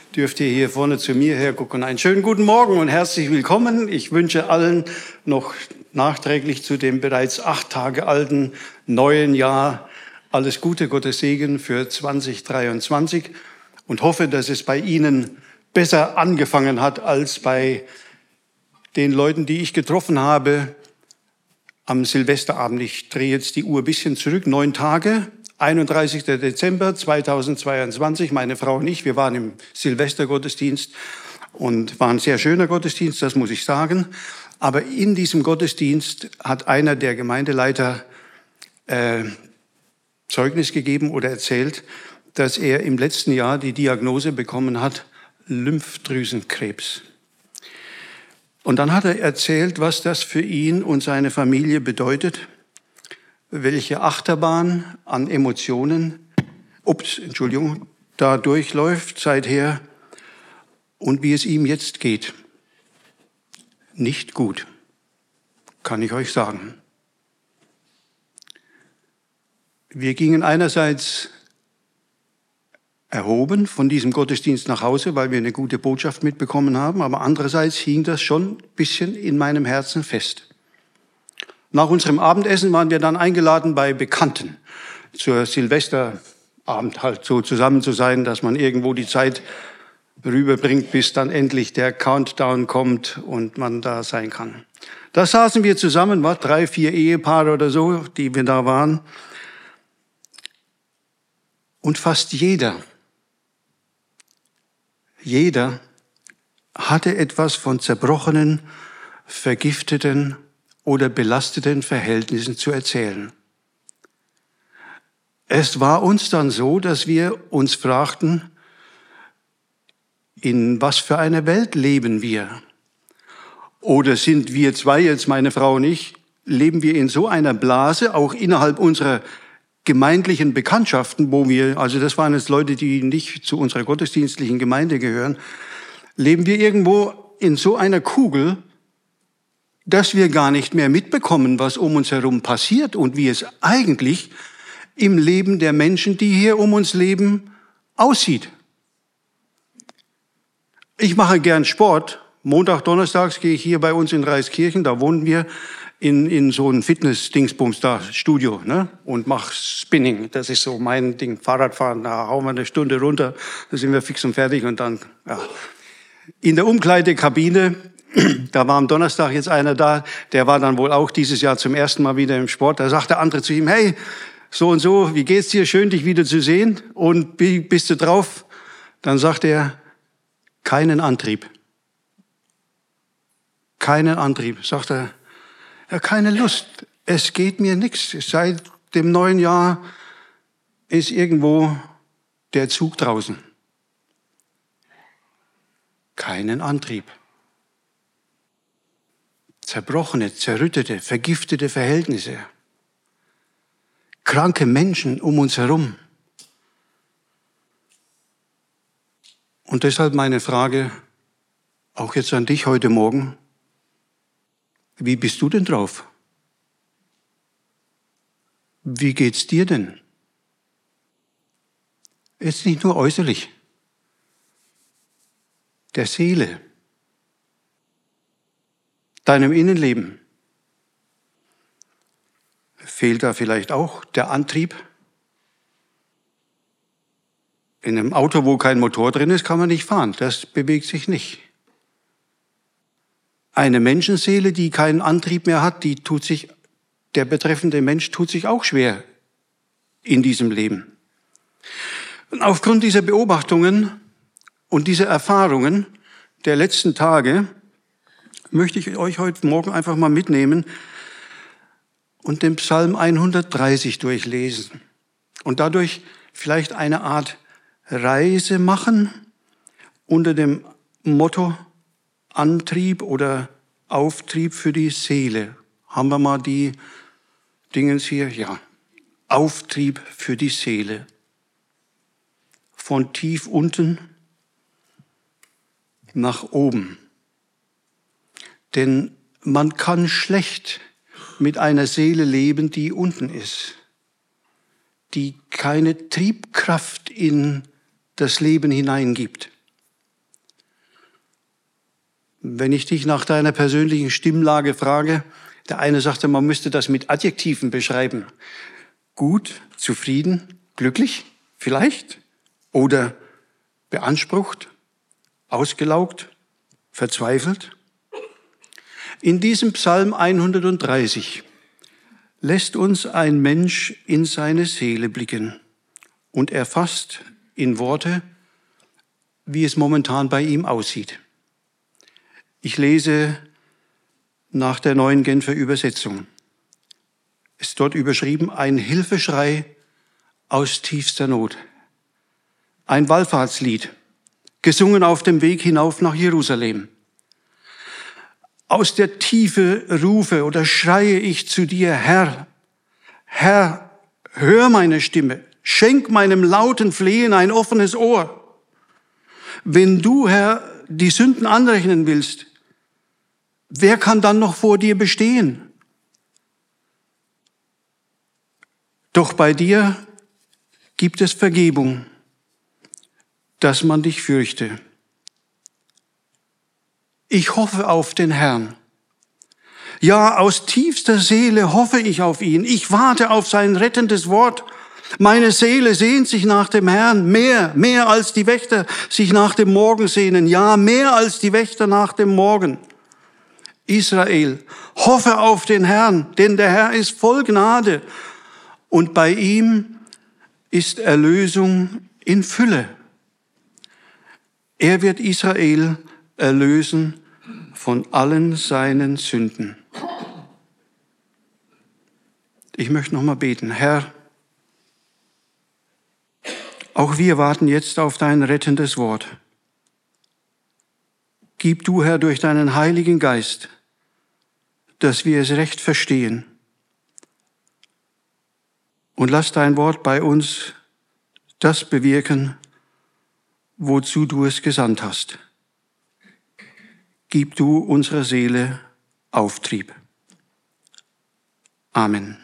dürft ihr hier vorne zu mir hergucken. Einen schönen guten Morgen und herzlich willkommen. Ich wünsche allen noch nachträglich zu dem bereits 8 Tage alten neuen Jahr alles Gute, Gottes Segen für 2023 und hoffe, dass es bei Ihnen besser angefangen hat als bei den Leuten, die ich getroffen habe am Silvesterabend. Ich drehe jetzt die Uhr ein bisschen zurück, 9 Tage. 31. Dezember 2022, meine Frau und ich, wir waren im Silvestergottesdienst und war ein sehr schöner Gottesdienst, das muss ich sagen. Aber in diesem Gottesdienst hat einer der Gemeindeleiter Zeugnis gegeben oder erzählt, dass er im letzten Jahr die Diagnose bekommen hat, Lymphdrüsenkrebs. Und dann hat er erzählt, was das für ihn und seine Familie bedeutet, welche Achterbahn an Emotionen, da durchläuft seither und wie es ihm jetzt geht. Nicht gut, kann ich euch sagen. Wir gingen einerseits erhoben von diesem Gottesdienst nach Hause, weil wir eine gute Botschaft mitbekommen haben, aber andererseits hing das schon ein bisschen in meinem Herzen fest. Nach unserem Abendessen waren wir dann eingeladen bei Bekannten, zur Silvesterabend halt so zusammen zu sein, dass man irgendwo die Zeit rüberbringt, bis dann endlich der Countdown kommt und man da sein kann. Da saßen wir zusammen, 3, 4 Ehepaare oder so, die wir da waren. Und fast jeder hatte etwas von zerbrochenen, vergifteten oder belasteten Verhältnissen zu erzählen. Es war uns dann so, dass wir uns fragten, in was für einer Welt leben wir? Oder sind wir zwei, jetzt meine Frau und ich, leben wir in so einer Blase, auch innerhalb unserer gemeindlichen Bekanntschaften, also das waren jetzt Leute, die nicht zu unserer gottesdienstlichen Gemeinde gehören, leben wir irgendwo in so einer Kugel, dass wir gar nicht mehr mitbekommen, was um uns herum passiert und wie es eigentlich im Leben der Menschen, die hier um uns leben, aussieht. Ich mache gern Sport. Montag, Donnerstags gehe ich hier bei uns in Reiskirchen, da wohnen wir, in so ein Fitness-Dingsbums da, Studio, ne? Und mache Spinning. Das ist so mein Ding. Fahrradfahren, da hauen wir eine Stunde runter, da sind wir fix und fertig und dann, ja. In der Umkleidekabine, da war am Donnerstag jetzt einer da, der war dann wohl auch dieses Jahr zum ersten Mal wieder im Sport. Da sagt der andere zu ihm, hey, so und so, wie geht's dir? Schön, dich wieder zu sehen. Und wie bist du drauf? Dann sagt er, keinen Antrieb. Keinen Antrieb. Sagt er, ja, keine Lust. Es geht mir nichts. Seit dem neuen Jahr ist irgendwo der Zug draußen. Keinen Antrieb. Zerbrochene, zerrüttete, vergiftete Verhältnisse. Kranke Menschen um uns herum. Und deshalb meine Frage, auch jetzt an dich heute Morgen, wie bist du denn drauf? Wie geht's dir denn? Jetzt nicht nur äußerlich, der Seele, deinem Innenleben. Fehlt da vielleicht auch der Antrieb? In einem Auto, wo kein Motor drin ist, kann man nicht fahren. Das bewegt sich nicht. Eine Menschenseele, die keinen Antrieb mehr hat, der betreffende Mensch tut sich auch schwer in diesem Leben. Und aufgrund dieser Beobachtungen und dieser Erfahrungen der letzten Tage möchte ich euch heute Morgen einfach mal mitnehmen und den Psalm 130 durchlesen und dadurch vielleicht eine Art Reise machen unter dem Motto Antrieb oder Auftrieb für die Seele. Haben wir mal die Dingens hier? Ja. Auftrieb für die Seele. Von tief unten nach oben. Denn man kann schlecht mit einer Seele leben, die unten ist, die keine Triebkraft in das Leben hineingibt. Wenn ich dich nach deiner persönlichen Stimmlage frage, der eine sagte, man müsste das mit Adjektiven beschreiben. Gut, zufrieden, glücklich, vielleicht, oder beansprucht, ausgelaugt, verzweifelt. In diesem Psalm 130 lässt uns ein Mensch in seine Seele blicken und er fasst in Worte, wie es momentan bei ihm aussieht. Ich lese nach der Neuen Genfer Übersetzung. Es ist dort überschrieben, ein Hilfeschrei aus tiefster Not. Ein Wallfahrtslied, gesungen auf dem Weg hinauf nach Jerusalem. Aus der Tiefe rufe oder schreie ich zu dir, Herr, Herr, hör meine Stimme, schenk meinem lauten Flehen ein offenes Ohr. Wenn du, Herr, die Sünden anrechnen willst, wer kann dann noch vor dir bestehen? Doch bei dir gibt es Vergebung, dass man dich fürchte. Ich hoffe auf den Herrn. Ja, aus tiefster Seele hoffe ich auf ihn. Ich warte auf sein rettendes Wort. Meine Seele sehnt sich nach dem Herrn, mehr als die Wächter sich nach dem Morgen sehnen. Ja, mehr als die Wächter nach dem Morgen. Israel, hoffe auf den Herrn, denn der Herr ist voll Gnade und bei ihm ist Erlösung in Fülle. Er wird Israel erlösen von allen seinen Sünden. Ich möchte noch mal beten. Herr, auch wir warten jetzt auf dein rettendes Wort. Gib du, Herr, durch deinen Heiligen Geist, dass wir es recht verstehen. Und lass dein Wort bei uns das bewirken, wozu du es gesandt hast. Gib du unserer Seele Auftrieb. Amen.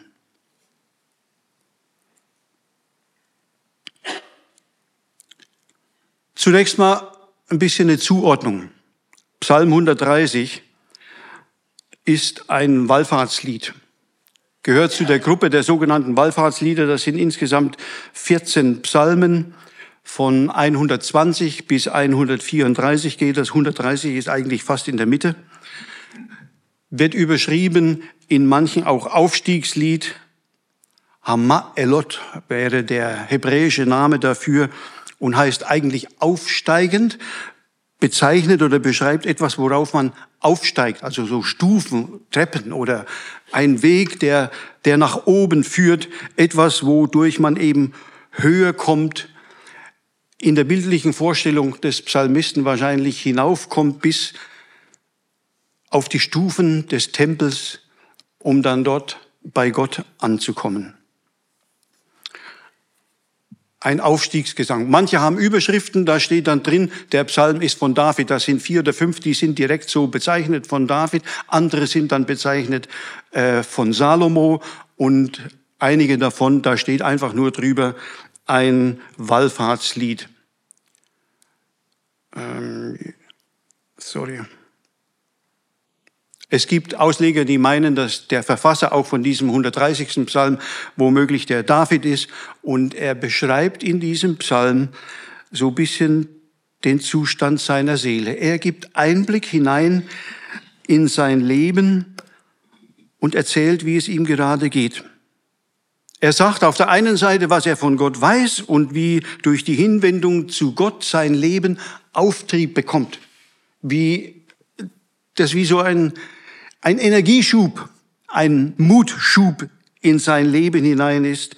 Zunächst mal ein bisschen eine Zuordnung. Psalm 130 ist ein Wallfahrtslied. Gehört zu der Gruppe der sogenannten Wallfahrtslieder. Das sind insgesamt 14 Psalmen. Von 120 bis 134 geht das. 130 ist eigentlich fast in der Mitte. Wird überschrieben, in manchen auch Aufstiegslied. Hama-Elot wäre der hebräische Name dafür und heißt eigentlich aufsteigend, bezeichnet oder beschreibt etwas, worauf man aufsteigt, also so Stufen, Treppen oder ein Weg, der nach oben führt, etwas, wodurch man eben höher kommt, in der bildlichen Vorstellung des Psalmisten wahrscheinlich hinaufkommt bis auf die Stufen des Tempels, um dann dort bei Gott anzukommen. Ein Aufstiegsgesang. Manche haben Überschriften, da steht dann drin, der Psalm ist von David. Das sind 4 oder 5, die sind direkt so bezeichnet von David. Andere sind dann bezeichnet von Salomo und einige davon, da steht einfach nur drüber ein Wallfahrtslied. Es gibt Ausleger, die meinen, dass der Verfasser auch von diesem 130. Psalm womöglich der David ist. Und er beschreibt in diesem Psalm so ein bisschen den Zustand seiner Seele. Er gibt Einblick hinein in sein Leben und erzählt, wie es ihm gerade geht. Er sagt auf der einen Seite, was er von Gott weiß und wie durch die Hinwendung zu Gott sein Leben Auftrieb bekommt. Wie so ein Energieschub, ein Mutschub in sein Leben hinein ist.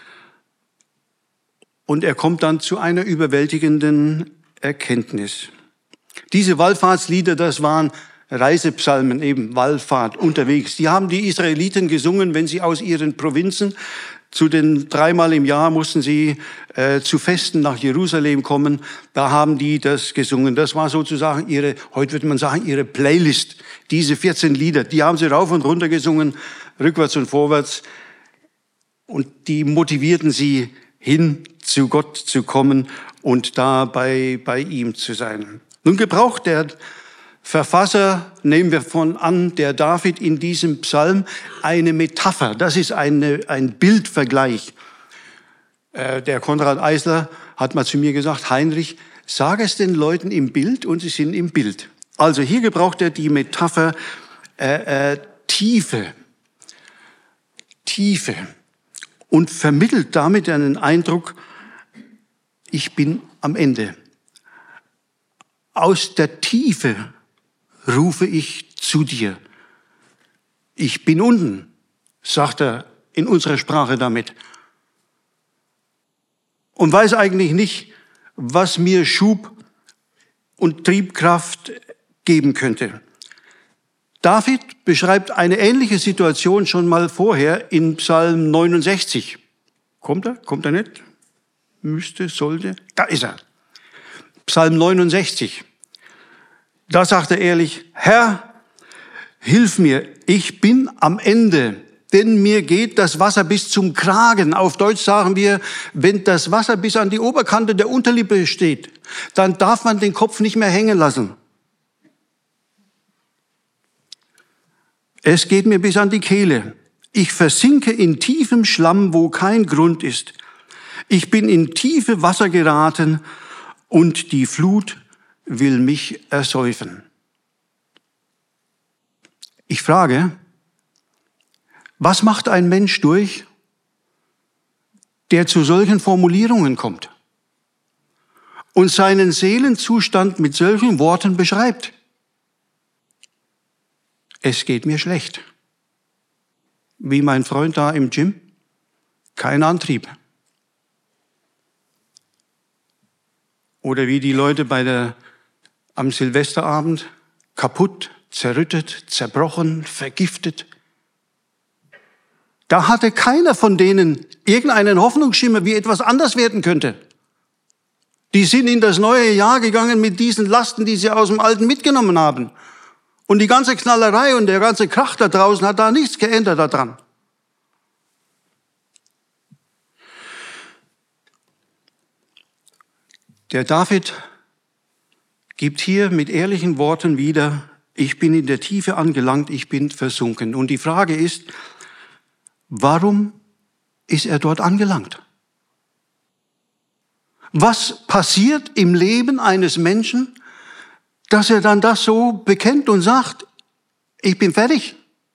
Und er kommt dann zu einer überwältigenden Erkenntnis. Diese Wallfahrtslieder, das waren Reisepsalmen, eben Wallfahrt, unterwegs. Die haben die Israeliten gesungen, wenn sie aus ihren Provinzen zu den 3-mal im Jahr mussten sie zu Festen nach Jerusalem kommen. Da haben die das gesungen. Das war sozusagen heute würde man sagen, ihre Playlist. Diese 14 Lieder, die haben sie rauf und runter gesungen, rückwärts und vorwärts. Und die motivierten sie, hin zu Gott zu kommen und da bei ihm zu sein. Nun gebraucht der Verfasser, nehmen wir von an, der David in diesem Psalm, eine Metapher. Das ist ein Bildvergleich. Der Konrad Eisler hat mal zu mir gesagt, Heinrich, sag es den Leuten im Bild und sie sind im Bild. Also hier gebraucht er die Metapher Tiefe und vermittelt damit einen Eindruck, ich bin am Ende. Aus der Tiefe rufe ich zu dir. Ich bin unten, sagt er in unserer Sprache damit. Und weiß eigentlich nicht, was mir Schub und Triebkraft geben könnte. David beschreibt eine ähnliche Situation schon mal vorher in Psalm 69. Kommt er? Kommt er nicht? Müsste, sollte. Da ist er. Psalm 69. Da sagt er ehrlich, Herr, hilf mir, ich bin am Ende, denn mir geht das Wasser bis zum Kragen. Auf Deutsch sagen wir, wenn das Wasser bis an die Oberkante der Unterlippe steht, dann darf man den Kopf nicht mehr hängen lassen. Es geht mir bis an die Kehle. Ich versinke in tiefem Schlamm, wo kein Grund ist. Ich bin in tiefe Wasser geraten und die Flut will mich ersäufen. Ich frage, was macht ein Mensch durch, der zu solchen Formulierungen kommt und seinen Seelenzustand mit solchen Worten beschreibt? Es geht mir schlecht. Wie mein Freund da im Gym, kein Antrieb. Oder wie die Leute am Silvesterabend, kaputt, zerrüttet, zerbrochen, vergiftet. Da hatte keiner von denen irgendeinen Hoffnungsschimmer, wie etwas anders werden könnte. Die sind in das neue Jahr gegangen mit diesen Lasten, die sie aus dem Alten mitgenommen haben. Und die ganze Knallerei und der ganze Krach da draußen hat da nichts geändert daran. Der David gibt hier mit ehrlichen Worten wieder, ich bin in der Tiefe angelangt, ich bin versunken. Und die Frage ist, warum ist er dort angelangt? Was passiert im Leben eines Menschen, dass er dann das so bekennt und sagt, ich bin fertig?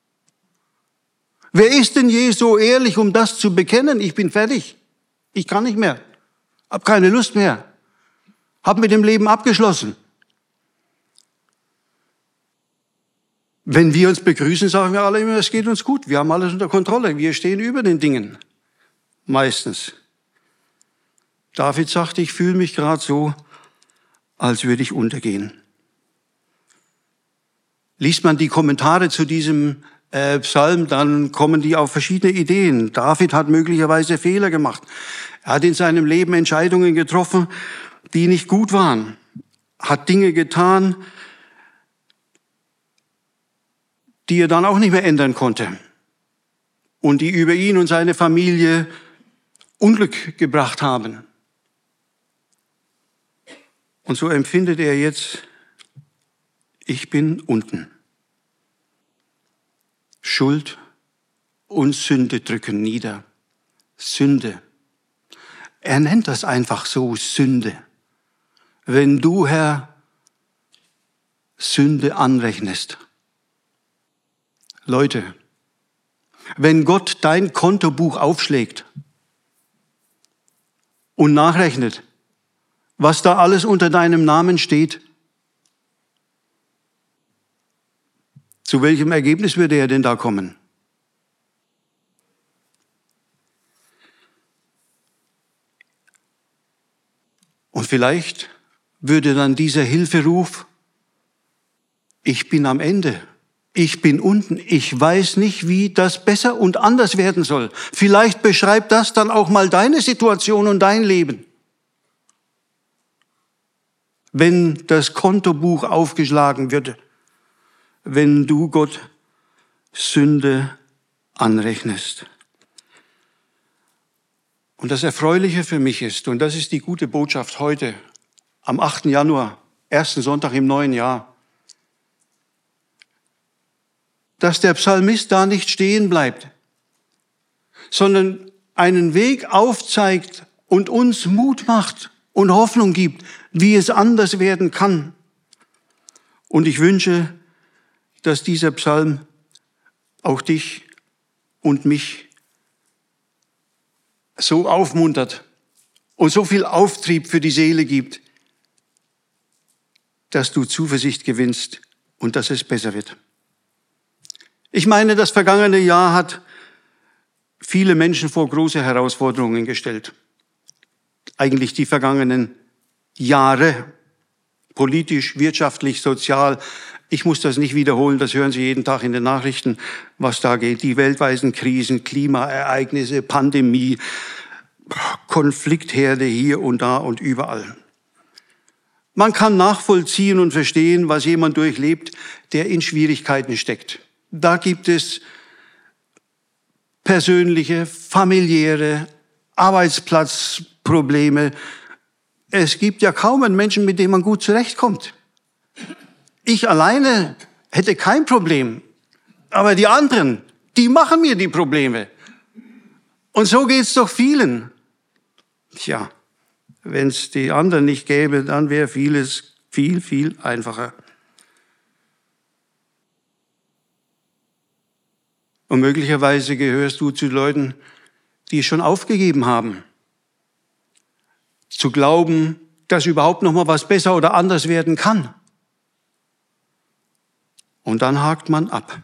Wer ist denn je so ehrlich, um das zu bekennen? Ich bin fertig. Ich kann nicht mehr. Hab keine Lust mehr. Hab mit dem Leben abgeschlossen. Wenn wir uns begrüßen, sagen wir alle immer, es geht uns gut. Wir haben alles unter Kontrolle. Wir stehen über den Dingen. Meistens. David sagt, ich fühle mich gerade so, als würde ich untergehen. Liest man die Kommentare zu diesem Psalm, dann kommen die auf verschiedene Ideen. David hat möglicherweise Fehler gemacht. Er hat in seinem Leben Entscheidungen getroffen, die nicht gut waren. Hat Dinge getan, die er dann auch nicht mehr ändern konnte. Und die über ihn und seine Familie Unglück gebracht haben. Und so empfindet er jetzt, ich bin unten. Schuld und Sünde drücken nieder. Sünde. Er nennt das einfach so, Sünde. Wenn du, Herr, Sünde anrechnest. Leute, wenn Gott dein Kontobuch aufschlägt und nachrechnet, was da alles unter deinem Namen steht, zu welchem Ergebnis würde er denn da kommen? Und vielleicht würde dann dieser Hilferuf, ich bin am Ende, ich bin unten, ich weiß nicht, wie das besser und anders werden soll. Vielleicht beschreibt das dann auch mal deine Situation und dein Leben. Wenn das Kontobuch aufgeschlagen würde, wenn du Gott Sünde anrechnest. Und das Erfreuliche für mich ist, und das ist die gute Botschaft heute, am 8. Januar, ersten Sonntag im neuen Jahr, dass der Psalmist da nicht stehen bleibt, sondern einen Weg aufzeigt und uns Mut macht und Hoffnung gibt, wie es anders werden kann. Und ich wünsche, dass dieser Psalm auch dich und mich so aufmuntert und so viel Auftrieb für die Seele gibt, dass du Zuversicht gewinnst und dass es besser wird. Ich meine, das vergangene Jahr hat viele Menschen vor große Herausforderungen gestellt. Eigentlich die vergangenen Jahre, politisch, wirtschaftlich, sozial. Ich muss das nicht wiederholen, das hören Sie jeden Tag in den Nachrichten, was da geht. Die weltweiten Krisen, Klimaereignisse, Pandemie, Konfliktherde hier und da und überall. Man kann nachvollziehen und verstehen, was jemand durchlebt, der in Schwierigkeiten steckt. Da gibt es persönliche, familiäre, Arbeitsplatzprobleme. Es gibt ja kaum einen Menschen, mit dem man gut zurechtkommt. Ich alleine hätte kein Problem, aber die anderen, die machen mir die Probleme. Und so geht's doch vielen. Tja, wenn es die anderen nicht gäbe, dann wäre vieles viel, viel einfacher. Und möglicherweise gehörst du zu Leuten, die es schon aufgegeben haben, zu glauben, dass überhaupt noch mal was besser oder anders werden kann. Und dann hakt man ab.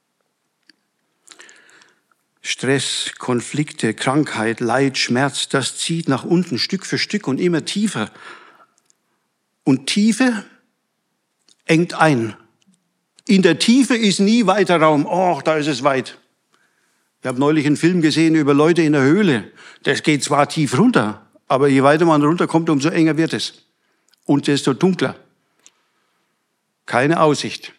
Stress, Konflikte, Krankheit, Leid, Schmerz, das zieht nach unten Stück für Stück und immer tiefer. Und Tiefe engt ein. In der Tiefe ist nie weiter Raum. Oh, da ist es weit. Ich habe neulich einen Film gesehen über Leute in der Höhle. Das geht zwar tief runter, aber je weiter man runterkommt, umso enger wird es. Und desto dunkler. Keine Aussicht.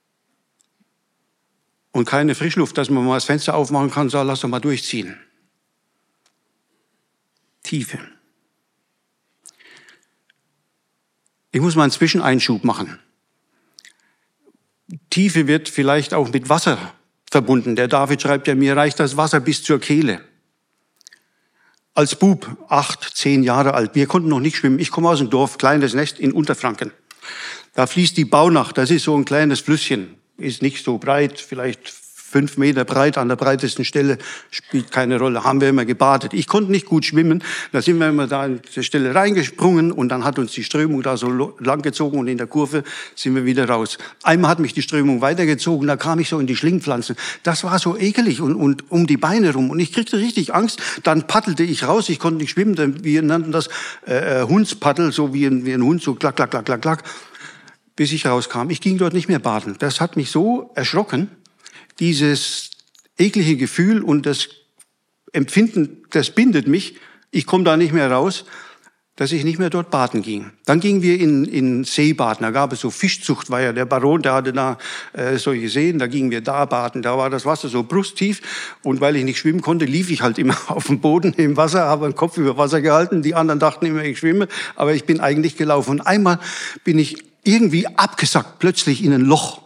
Und keine Frischluft, dass man mal das Fenster aufmachen kann und sagt, lass doch mal durchziehen. Tiefe. Ich muss mal einen Zwischeneinschub machen. Tiefe wird vielleicht auch mit Wasser verbunden. Der David schreibt ja, mir reicht das Wasser bis zur Kehle. Als Bub, 8, 10 Jahre alt, wir konnten noch nicht schwimmen. Ich komme aus dem Dorf, kleines Nest in Unterfranken. Da fließt die Baunach, das ist so ein kleines Flüsschen. Ist nicht so breit, vielleicht 5 Meter breit an der breitesten Stelle, spielt keine Rolle, haben wir immer gebadet. Ich konnte nicht gut schwimmen, da sind wir immer da an der Stelle reingesprungen und dann hat uns die Strömung da so lang gezogen und in der Kurve sind wir wieder raus. Einmal hat mich die Strömung weitergezogen, da kam ich so in die Schlingpflanzen. Das war so ekelig und um die Beine rum und ich kriegte richtig Angst. Dann paddelte ich raus, ich konnte nicht schwimmen, wir nannten das Hundspaddel, so wie ein Hund, so klack, klack, klack, klack, klack. Bis ich rauskam. Ich ging dort nicht mehr baden. Das hat mich so erschrocken, dieses eklige Gefühl und das Empfinden, das bindet mich. Ich komme da nicht mehr raus, dass ich nicht mehr dort baden ging. Dann gingen wir in Seebaden. Da gab es so Fischzucht, war ja der Baron, der hatte da solche Seen. Da gingen wir da baden. Da war das Wasser so brusttief. Und weil ich nicht schwimmen konnte, lief ich halt immer auf dem Boden im Wasser, habe den Kopf über Wasser gehalten. Die anderen dachten immer, ich schwimme. Aber ich bin eigentlich gelaufen. Und einmal bin ich irgendwie abgesackt, plötzlich in ein Loch.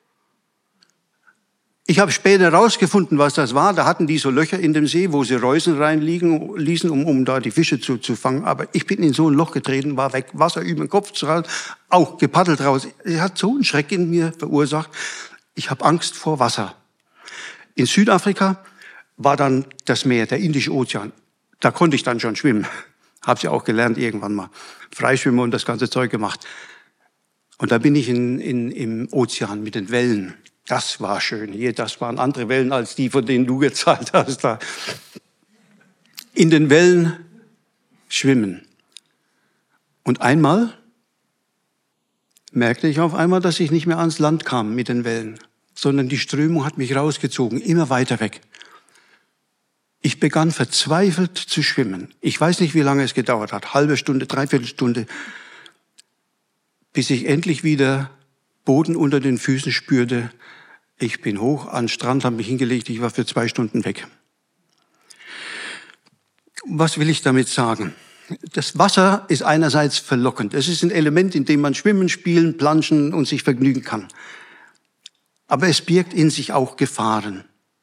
Ich habe später rausgefunden, was das war. Da hatten die so Löcher in dem See, wo sie Reusen reinliegen ließen, um da die Fische zu fangen. Aber ich bin in so ein Loch getreten, war weg, Wasser über den Kopf zu halten, auch gepaddelt raus. Es hat so einen Schreck in mir verursacht. Ich habe Angst vor Wasser. In Südafrika war dann das Meer, der Indische Ozean. Da konnte ich dann schon schwimmen. Habe ja auch gelernt irgendwann mal. Freischwimmen und das ganze Zeug gemacht. Und da bin ich im Ozean mit den Wellen. Das war schön. Hier, das waren andere Wellen als die, von denen du gezahlt hast. Da. In den Wellen schwimmen. Und einmal merkte ich auf einmal, dass ich nicht mehr ans Land kam mit den Wellen, sondern die Strömung hat mich rausgezogen, immer weiter weg. Ich begann verzweifelt zu schwimmen. Ich weiß nicht, wie lange es gedauert hat. Halbe Stunde, dreiviertel Stunde. Bis ich endlich wieder Boden unter den Füßen spürte. Ich bin hoch an den Strand, habe mich hingelegt, ich war für 2 Stunden weg. Was will ich damit sagen? Das Wasser ist einerseits verlockend. Es ist ein Element, in dem man schwimmen, spielen, planschen und sich vergnügen kann. aber es birgt in sich auch Gefahren.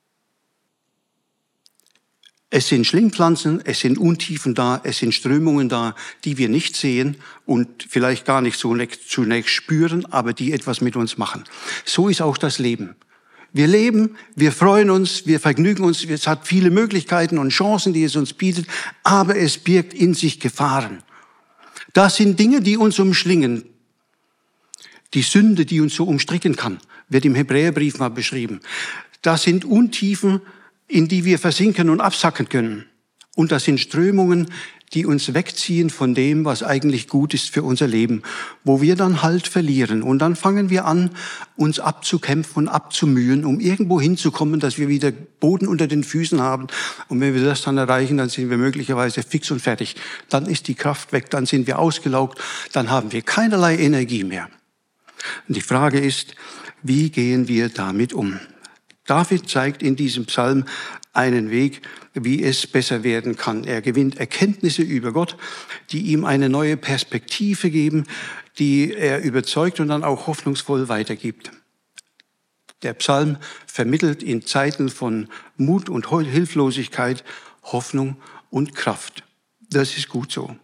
Es sind Schlingpflanzen, es sind Untiefen da, es sind Strömungen da, die wir nicht sehen und vielleicht gar nicht zunächst spüren, aber die etwas mit uns machen. So ist auch das Leben. Wir leben, wir freuen uns, wir vergnügen uns, es hat viele Möglichkeiten und Chancen, die es uns bietet, aber es birgt in sich Gefahren. Das sind Dinge, die uns umschlingen. Die Sünde, die uns so umstricken kann, wird im Hebräerbrief mal beschrieben. Das sind Untiefen, in die wir versinken und absacken können. Und das sind Strömungen, die uns wegziehen von dem, was eigentlich gut ist für unser Leben, wo wir dann Halt verlieren. Und dann fangen wir an, uns abzukämpfen und abzumühen, um irgendwo hinzukommen, dass wir wieder Boden unter den Füßen haben. Und wenn wir das dann erreichen, dann sind wir möglicherweise fix und fertig. Dann ist die Kraft weg, dann sind wir ausgelaugt, dann haben wir keinerlei Energie mehr. Und die Frage ist, wie gehen wir damit um? David zeigt in diesem Psalm einen Weg, wie es besser werden kann. Er gewinnt Erkenntnisse über Gott, die ihm eine neue Perspektive geben, die er überzeugt und dann auch hoffnungsvoll weitergibt. Der Psalm vermittelt in Zeiten von Mut und Hilflosigkeit Hoffnung und Kraft. Das ist gut so.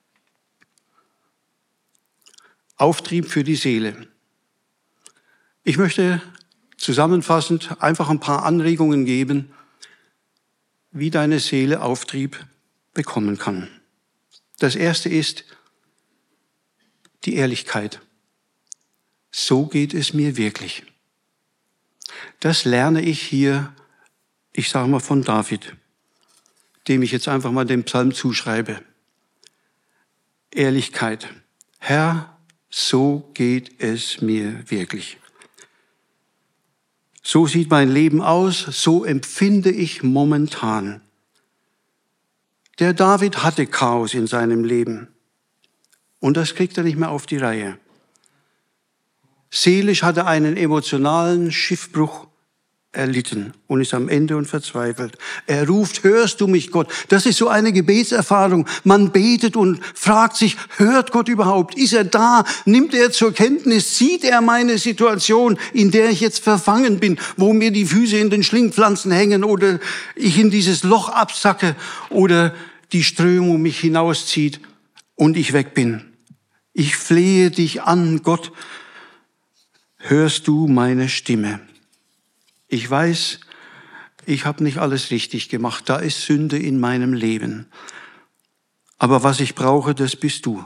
Auftrieb für die Seele. Ich möchte zusammenfassend einfach ein paar Anregungen geben, wie deine Seele Auftrieb bekommen kann. Das erste ist die Ehrlichkeit. So geht es mir wirklich. Das lerne ich hier, ich sage mal von David, dem ich jetzt einfach mal den Psalm zuschreibe. Ehrlichkeit. Herr, so geht es mir wirklich. So sieht mein Leben aus, so empfinde ich momentan. Der David hatte Chaos in seinem Leben und das kriegt er nicht mehr auf die Reihe. Seelisch hat er einen emotionalen Schiffbruch erlitten und ist am Ende und verzweifelt. Er ruft, hörst du mich, Gott? Das ist so eine Gebetserfahrung. Man betet und fragt sich, hört Gott überhaupt? Ist er da? Nimmt er zur Kenntnis? Sieht er meine Situation, in der ich jetzt verfangen bin, wo mir die Füße in den Schlingpflanzen hängen oder ich in dieses Loch absacke oder die Strömung mich hinauszieht und ich weg bin? Ich flehe dich an, Gott. Hörst du meine Stimme? Ich weiß, ich habe nicht alles richtig gemacht. Da ist Sünde in meinem Leben. Aber was ich brauche, das bist du.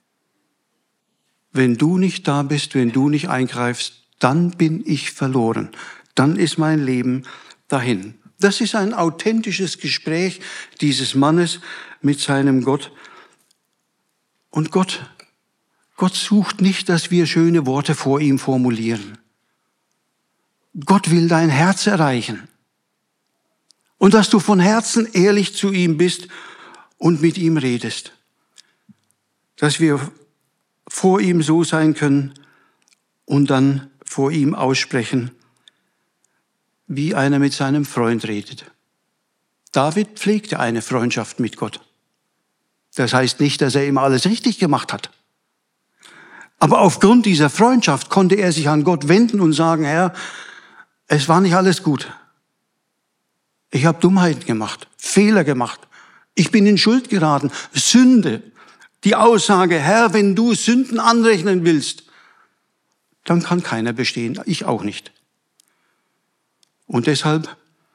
Wenn du nicht da bist, wenn du nicht eingreifst, dann bin ich verloren. Dann ist mein Leben dahin. Das ist ein authentisches Gespräch dieses Mannes mit seinem Gott. Und Gott sucht nicht, dass wir schöne Worte vor ihm formulieren. Gott will dein Herz erreichen. Und dass du von Herzen ehrlich zu ihm bist und mit ihm redest. Dass wir vor ihm so sein können und dann vor ihm aussprechen, wie einer mit seinem Freund redet. David pflegte eine Freundschaft mit Gott. Das heißt nicht, dass er immer alles richtig gemacht hat. Aber aufgrund dieser Freundschaft konnte er sich an Gott wenden und sagen, Herr, es war nicht alles gut. Ich habe Dummheiten gemacht, Fehler gemacht. Ich bin in Schuld geraten, Sünde. Die Aussage, Herr, wenn du Sünden anrechnen willst, dann kann keiner bestehen, ich auch nicht. Und deshalb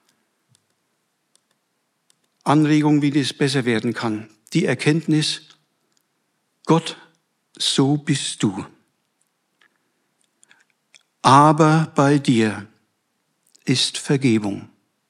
Anregung, wie das besser werden kann. Die Erkenntnis, Gott, so bist du. Aber bei dir ist Vergebung.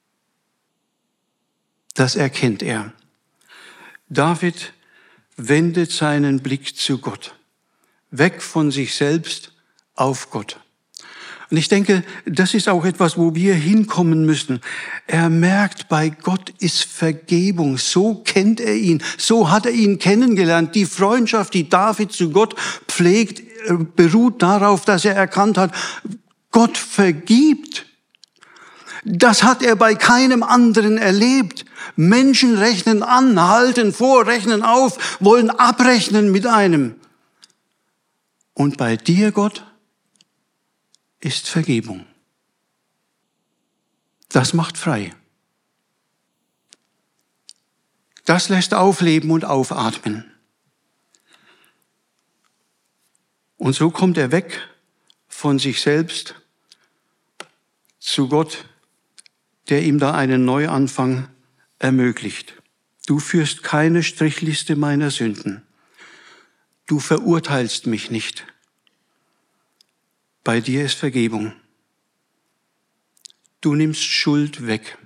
Das erkennt er. David wendet seinen Blick zu Gott, weg von sich selbst auf Gott. Und ich denke, das ist auch etwas, wo wir hinkommen müssen. Er merkt, bei Gott ist Vergebung. So kennt er ihn. So hat er ihn kennengelernt. Die Freundschaft, die David zu Gott pflegt, beruht darauf, dass er erkannt hat, Gott vergibt. Das hat er bei keinem anderen erlebt. Menschen rechnen an, halten vor, rechnen auf, wollen abrechnen mit einem. Und bei dir, Gott, ist Vergebung. Das macht frei. Das lässt aufleben und aufatmen. Und so kommt er weg von sich selbst zu Gott, der ihm da einen Neuanfang ermöglicht. Du führst keine Strichliste meiner Sünden. Du verurteilst mich nicht. Bei dir ist Vergebung. Du nimmst Schuld weg.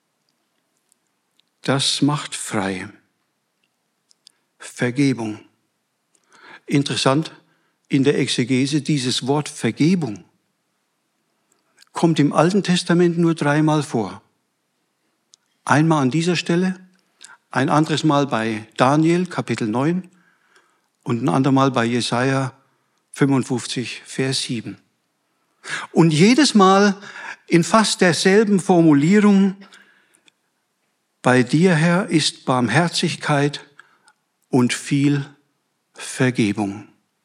Das macht frei. Vergebung. Interessant, in der Exegese dieses Wort Vergebung kommt im Alten Testament nur 3-mal vor. Einmal an dieser Stelle, ein anderes Mal bei Daniel, Kapitel 9 und ein andermal bei Jesaja 55, Vers 7. Und jedes Mal in fast derselben Formulierung: Bei dir, Herr, ist Barmherzigkeit und viel Vergebung.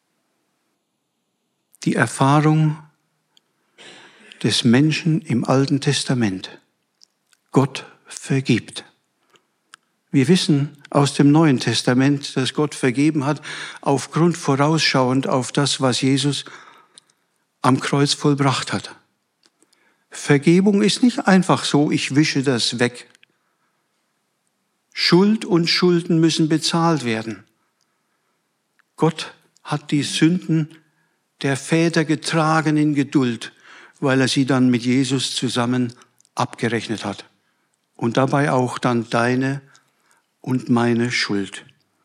Die Erfahrung des Menschen im Alten Testament. Gott vergibt. Wir wissen aus dem Neuen Testament, dass Gott vergeben hat, aufgrund vorausschauend auf das, was Jesus am Kreuz vollbracht hat. Vergebung ist nicht einfach so, ich wische das weg. Schuld und Schulden müssen bezahlt werden. Gott hat die Sünden der Väter getragen in Geduld, weil er sie dann mit Jesus zusammen abgerechnet hat. Und dabei auch dann deine und meine Schuld.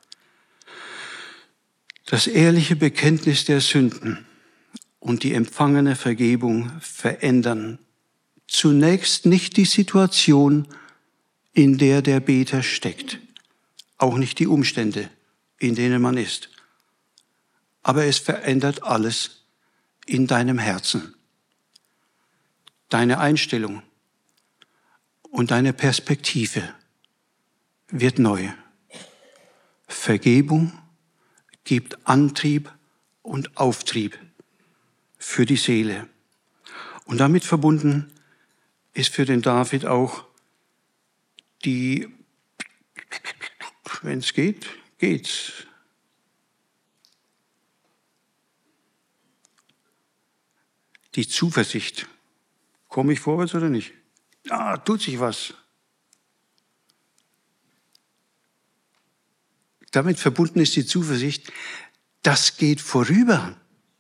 Das ehrliche Bekenntnis der Sünden und die empfangene Vergebung verändern zunächst nicht die Situation, in der der Beter steckt, auch nicht die Umstände, in denen man ist. Aber es verändert alles in deinem Herzen. Deine Einstellung und deine Perspektive wird neu. Vergebung gibt Antrieb und Auftrieb für die Seele. Und damit verbunden ist für den David auch die, wenn es geht, geht's. Die Zuversicht. Komme ich vorwärts oder nicht? Ah, tut sich was. Damit verbunden ist die Zuversicht, das geht vorüber.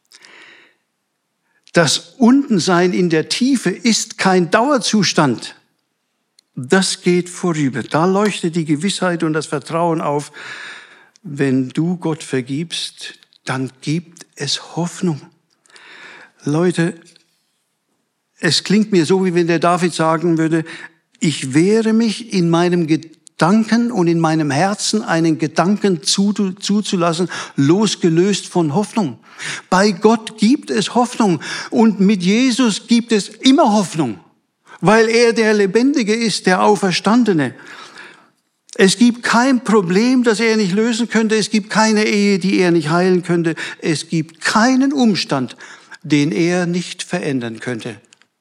Das Untensein in der Tiefe ist kein Dauerzustand. Das geht vorüber. Da leuchtet die Gewissheit und das Vertrauen auf. Wenn du Gott vergibst, dann gibt es Hoffnung. Leute, es klingt mir so, wie wenn der David sagen würde, ich wehre mich in meinem Gedanken und in meinem Herzen einen Gedanken zuzulassen, losgelöst von Hoffnung. Bei Gott gibt es Hoffnung und mit Jesus gibt es immer Hoffnung, weil er der Lebendige ist, der Auferstandene. Es gibt kein Problem, das er nicht lösen könnte. Es gibt keine Ehe, die er nicht heilen könnte. Es gibt keinen Umstand, den er nicht verändern könnte.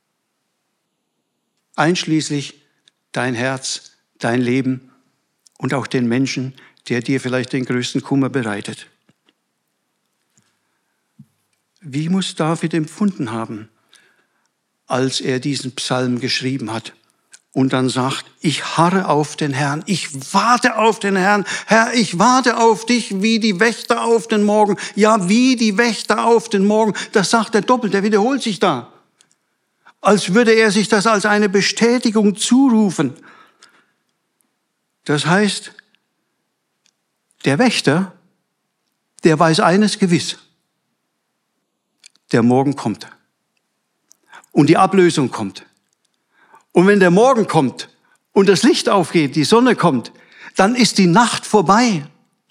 Einschließlich dein Herz, dein Leben und auch den Menschen, der dir vielleicht den größten Kummer bereitet. Wie muss David empfunden haben, als er diesen Psalm geschrieben hat und dann sagt, ich harre auf den Herrn, ich warte auf den Herrn. Herr, ich warte auf dich wie die Wächter auf den Morgen. Ja, wie die Wächter auf den Morgen. Das sagt er doppelt, der wiederholt sich da. Als würde er sich das als eine Bestätigung zurufen. Das heißt, der Wächter, der weiß eines gewiss. Der Morgen kommt. Und die Ablösung kommt. Und wenn der Morgen kommt und das Licht aufgeht, die Sonne kommt, dann ist die Nacht vorbei.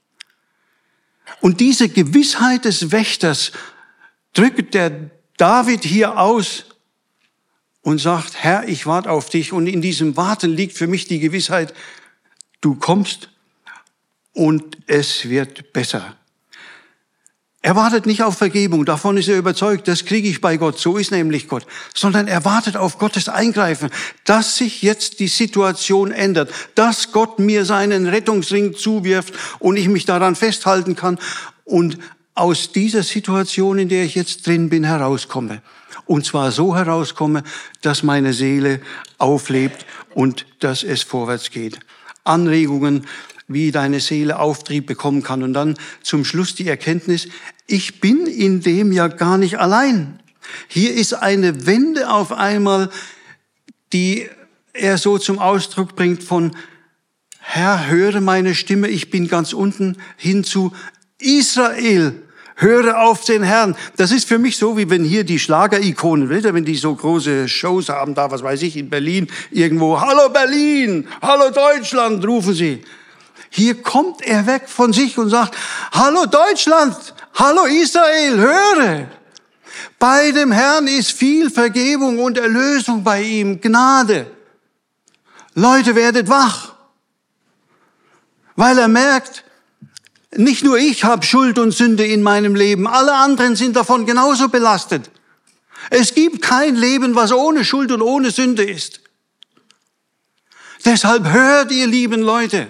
Und diese Gewissheit des Wächters drückt der David hier aus und sagt, Herr, ich warte auf dich. Und in diesem Warten liegt für mich die Gewissheit, du kommst und es wird besser. Er wartet nicht auf Vergebung, davon ist er überzeugt, das kriege ich bei Gott, so ist nämlich Gott, sondern er wartet auf Gottes Eingreifen, dass sich jetzt die Situation ändert, dass Gott mir seinen Rettungsring zuwirft und ich mich daran festhalten kann und aus dieser Situation, in der ich jetzt drin bin, herauskomme. Und zwar so herauskomme, dass meine Seele auflebt und dass es vorwärts geht. Anregungen, wie deine Seele Auftrieb bekommen kann. Und dann zum Schluss die Erkenntnis, ich bin in dem ja gar nicht allein. Hier ist eine Wende auf einmal, die er so zum Ausdruck bringt von Herr, höre meine Stimme, ich bin ganz unten, hin zu Israel, höre auf den Herrn. Das ist für mich so, wie wenn hier die Schlagerikonen, wenn die so große Shows haben, da, was weiß ich, in Berlin, irgendwo, hallo Berlin, hallo Deutschland, rufen sie. Hier kommt er weg von sich und sagt, hallo Deutschland, hallo Israel, höre. Bei dem Herrn ist viel Vergebung und Erlösung bei ihm, Gnade. Leute, werdet wach. Weil er merkt, nicht nur ich habe Schuld und Sünde in meinem Leben, alle anderen sind davon genauso belastet. Es gibt kein Leben, was ohne Schuld und ohne Sünde ist. Deshalb hört, ihr lieben Leute,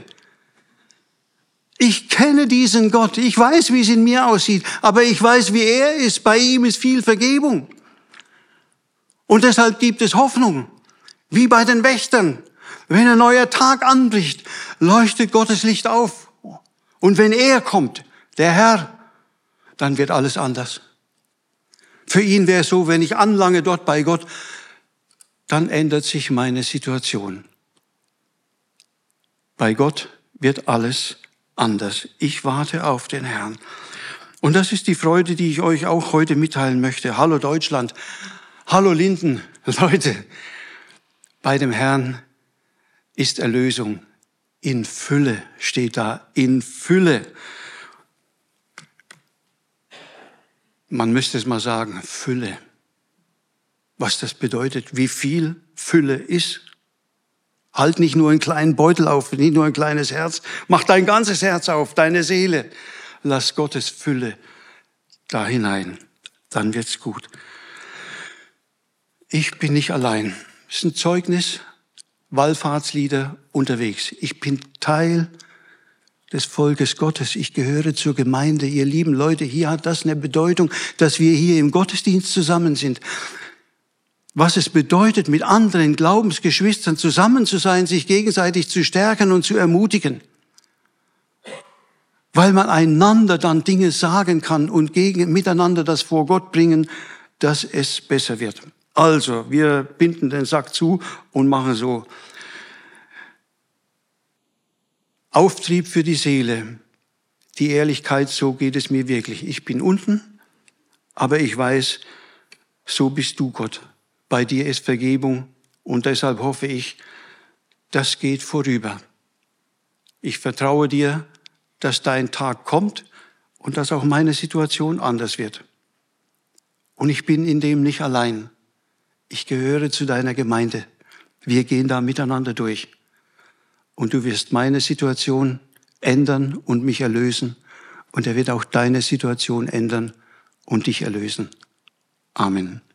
ich kenne diesen Gott, ich weiß, wie es in mir aussieht, aber ich weiß, wie er ist. Bei ihm ist viel Vergebung. Und deshalb gibt es Hoffnung, wie bei den Wächtern. Wenn ein neuer Tag anbricht, leuchtet Gottes Licht auf. Und wenn er kommt, der Herr, dann wird alles anders. Für ihn wäre es so, wenn ich anlange dort bei Gott, dann ändert sich meine Situation. Bei Gott wird alles anders. Ich warte auf den Herrn. Und das ist die Freude, die ich euch auch heute mitteilen möchte. Hallo Deutschland, hallo Linden, Leute, bei dem Herrn ist Erlösung. In Fülle steht da, in Fülle. Man müsste es mal sagen, Fülle. Was das bedeutet, wie viel Fülle ist. Halt nicht nur einen kleinen Beutel auf, nicht nur ein kleines Herz. Mach dein ganzes Herz auf, deine Seele. Lass Gottes Fülle da hinein. Dann wird's gut. Ich bin nicht allein. Das ist ein Zeugnis, Wallfahrtslieder unterwegs. Ich bin Teil des Volkes Gottes. Ich gehöre zur Gemeinde. Ihr lieben Leute, hier hat das eine Bedeutung, dass wir hier im Gottesdienst zusammen sind. Was es bedeutet, mit anderen Glaubensgeschwistern zusammen zu sein, sich gegenseitig zu stärken und zu ermutigen. Weil man einander dann Dinge sagen kann und miteinander das vor Gott bringen, dass es besser wird. Also, wir binden den Sack zu und machen so. Auftrieb für die Seele, die Ehrlichkeit, so geht es mir wirklich. Ich bin unten, aber ich weiß, so bist du, Gott. Bei dir ist Vergebung und deshalb hoffe ich, das geht vorüber. Ich vertraue dir, dass dein Tag kommt und dass auch meine Situation anders wird. Und ich bin in dem nicht allein. Ich gehöre zu deiner Gemeinde. Wir gehen da miteinander durch. Und du wirst meine Situation ändern und mich erlösen. Und er wird auch deine Situation ändern und dich erlösen. Amen.